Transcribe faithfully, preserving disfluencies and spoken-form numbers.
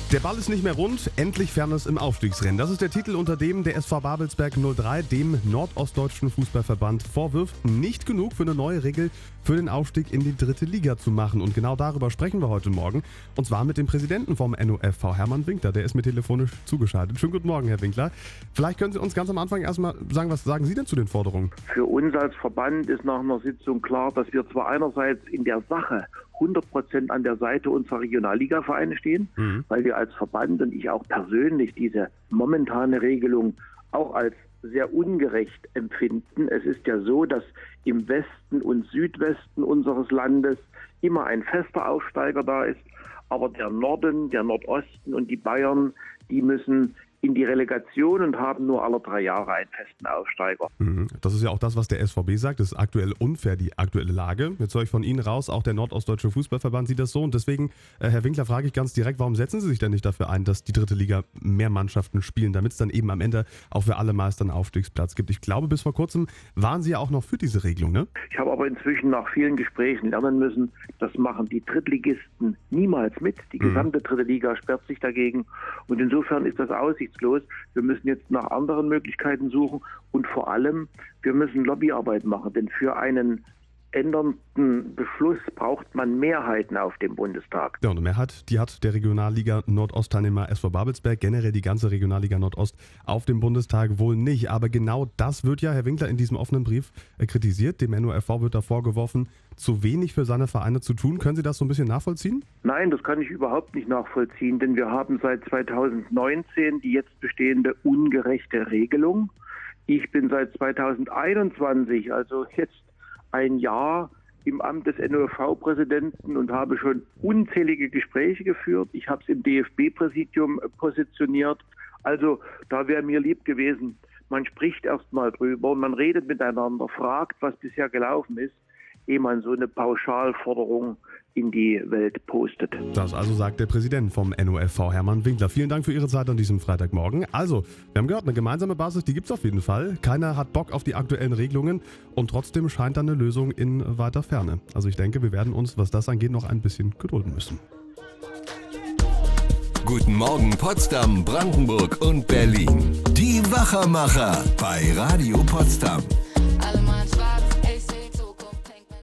Der Ball ist nicht mehr rund, endlich Fairness im Aufstiegsrennen. Das ist der Titel, unter dem der S V Babelsberg null drei dem Nordostdeutschen Fußballverband vorwirft, nicht genug für eine neue Regel für den Aufstieg in die dritte Liga zu machen. Und genau darüber sprechen wir heute Morgen. Und zwar mit dem Präsidenten vom N O F V, Hermann Winkler. Der ist mir telefonisch zugeschaltet. Schönen guten Morgen, Herr Winkler. Vielleicht können Sie uns ganz am Anfang erstmal sagen, was sagen Sie denn zu den Forderungen? Für uns als Verband ist nach einer Sitzung klar, dass wir zwar einerseits in der Sache hundert Prozent an der Seite unserer Regionalliga-Vereine stehen, mhm. weil wir als Verband und ich auch persönlich diese momentane Regelung auch als sehr ungerecht empfinden. Es ist ja so, dass im Westen und Südwesten unseres Landes immer ein fester Aufsteiger da ist, aber der Norden, der Nordosten und die Bayern, die müssen in die Relegation und haben nur alle drei Jahre einen festen Aufsteiger. Das ist ja auch das, was der S V B sagt. Das ist aktuell unfair, die aktuelle Lage. Jetzt höre ich von Ihnen raus, auch der Nordostdeutsche Fußballverband sieht das so. Und deswegen, äh, Herr Winkler, frage ich ganz direkt, warum setzen Sie sich denn nicht dafür ein, dass die dritte Liga mehr Mannschaften spielen, damit es dann eben am Ende auch für alle Meister einen Aufstiegsplatz gibt? Ich glaube, bis vor kurzem waren Sie ja auch noch für diese Regelung, ne? Ich habe aber inzwischen nach vielen Gesprächen lernen müssen, das machen die Drittligisten niemals mit. Die gesamte mhm. dritte Liga sperrt sich dagegen. Und insofern ist das aussichtslos. Wir müssen jetzt nach anderen Möglichkeiten suchen und vor allem, wir müssen Lobbyarbeit machen, denn für einen ändernden Beschluss braucht man Mehrheiten auf dem Bundestag. Ja, und eine Mehrheit, die hat der Regionalliga Nordost-Teilnehmer S V Babelsberg, generell die ganze Regionalliga Nordost auf dem Bundestag wohl nicht. Aber genau das wird ja, Herr Winkler, in diesem offenen Brief äh, kritisiert. Dem N O F V wird da vorgeworfen, zu wenig für seine Vereine zu tun. Können Sie das so ein bisschen nachvollziehen? Nein, das kann ich überhaupt nicht nachvollziehen, denn wir haben seit zweitausendneunzehn die jetzt bestehende ungerechte Regelung. Ich bin seit zweitausendeinundzwanzig, also jetzt ein Jahr im Amt des N O F V-Präsidenten und habe schon unzählige Gespräche geführt. Ich habe es im D F B-Präsidium positioniert. Also da wäre mir lieb gewesen, man spricht erst mal drüber, man redet miteinander, fragt, was bisher gelaufen ist, ehe man so eine Pauschalforderung in die Welt postet. Das also sagt der Präsident vom N O F V, Hermann Winkler. Vielen Dank für Ihre Zeit an diesem Freitagmorgen. Also, wir haben gehört, eine gemeinsame Basis, die gibt es auf jeden Fall. Keiner hat Bock auf die aktuellen Regelungen und trotzdem scheint da eine Lösung in weiter Ferne. Also ich denke, wir werden uns, was das angeht, noch ein bisschen gedulden müssen. Guten Morgen Potsdam, Brandenburg und Berlin. Die Wachermacher bei Radio Potsdam.